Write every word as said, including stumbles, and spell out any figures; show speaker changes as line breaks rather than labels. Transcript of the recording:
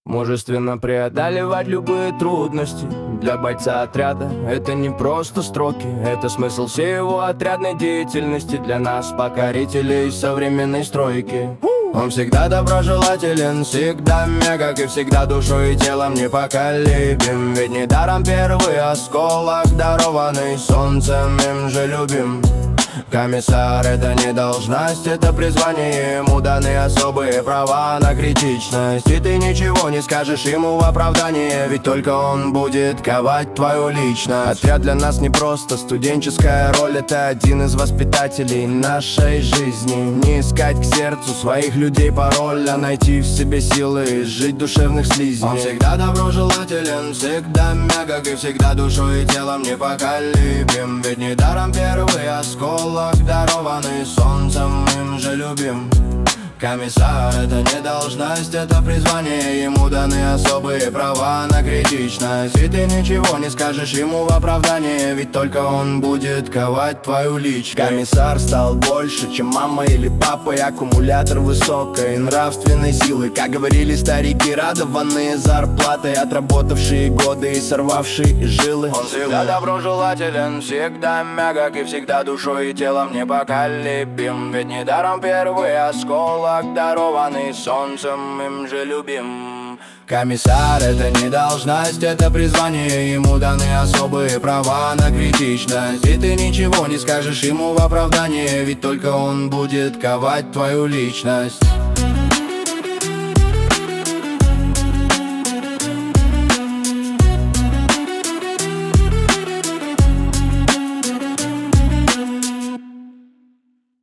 Мужественно преодолевать любые трудности. Для бойца отряда это не просто строки, это смысл всей его отрядной деятельности. Для нас, покорителей современной стройки. Он всегда доброжелателен, всегда мягок и всегда душой и телом непоколебим. Ведь недаром первый осколок, дарованный солнцем, им же любим. Комиссар — это не должность, это призвание. Ему даны особые права на критичность. И ты ничего не скажешь ему в оправдание, ведь только он будет ковать твою личность. Отряд для нас не просто студенческая роль, это один из воспитателей нашей жизни. Не искать к сердцу своих людей пароль, а найти в себе силы и жить душевных слизней. Он всегда доброжелателен, всегда мягок и всегда душой и телом непоколебим. Ведь недаром первый осколок, дарованный солнцем, им же любим. Комиссар — это не должность, это призвание. Ему даны особые права на критичность. И ты ничего не скажешь ему в оправдание, ведь только он будет ковать твою личность. Комиссар стал больше, чем мама или папа, и аккумулятор высокой нравственной силы. Как говорили старики, радованные зарплатой, отработавшие годы и сорвавшие жилы. Он всегда доброжелателен, всегда мягок и всегда душой и телом непоколебим. Ведь недаром первый осколок, дарованный солнцем, им же любим. Комиссар — это не должность, это призвание. Ему даны особые права на критичность. И ты ничего не скажешь ему в оправдание, ведь только он будет ковать твою личность.